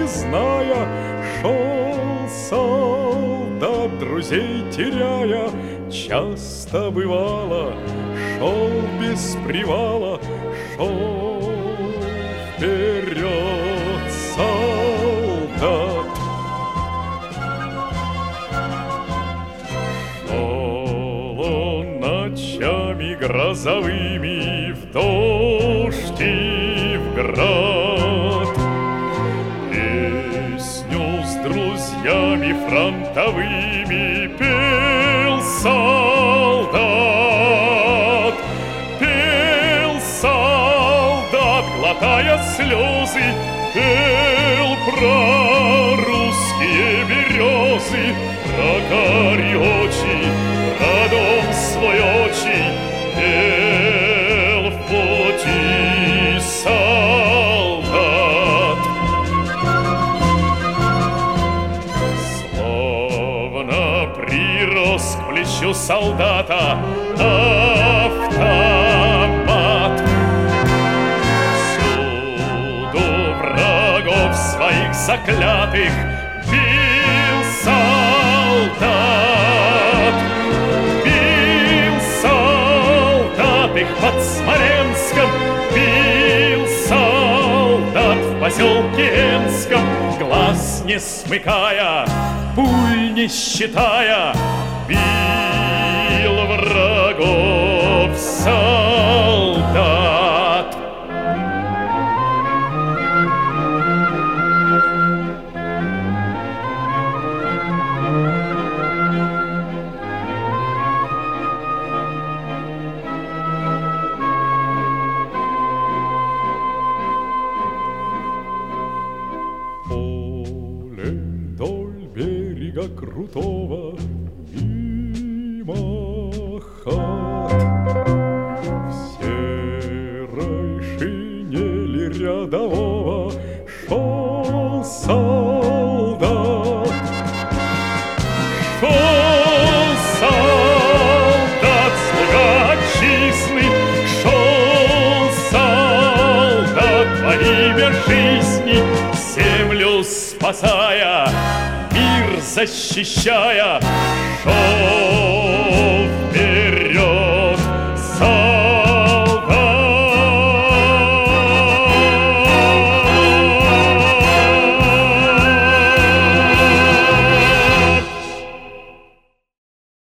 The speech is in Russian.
не зная, шел солдат, друзей теряя. Часто бывало, шел без привала, шел вперед солдат. Шел он ночами грозовыми в дождь и в град, песню с друзьями фронтовыми пел солдат. Пел солдат, глотая слезы, пел про русские березы, про карие очи, про дом свой отчий, пел в пути солдат. Словно прирос к плечу солдата автомат, всюду врагов своих заклятых бил солдат. Бил солдат их под Смоленском, бил солдат в поселке Энском, глаз не смыкая, пуль не считая, бил врагов солдат. Поле вдоль берега крутого, мимо хат, в серой шинели рядового шел солдат. Шел солдат, слуга отчизны, шел солдат во имя жизни, землю спасая, мир защищая, шел